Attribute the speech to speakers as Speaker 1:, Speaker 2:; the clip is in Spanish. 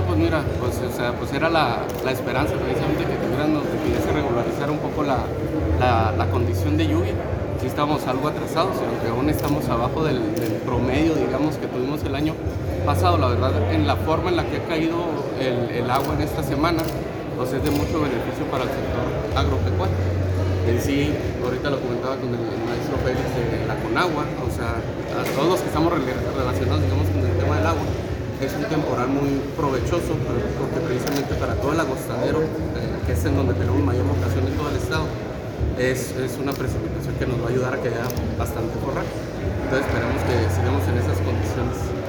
Speaker 1: pues mira, pues, o sea, pues era la esperanza precisamente que tuvieran, de que ya se regularizara un poco la condición de lluvia. Sí estamos algo atrasados, aunque aún estamos abajo del promedio, digamos, que tuvimos el año pasado. La verdad, en la forma en la que ha caído el agua en esta semana, pues es de mucho beneficio para el sector agropecuario. En sí, ahorita lo comentaba con el maestro Félix de la Conagua, o sea, a todos los que estamos relacionados, digamos, con el tema del agua, es un temporal muy provechoso, porque precisamente para todo el agostadero, que es en donde tenemos mayor vocación en todo el estado, es una precipitación que nos va a ayudar a que haya bastante forraje. Entonces esperemos que sigamos en esas condiciones.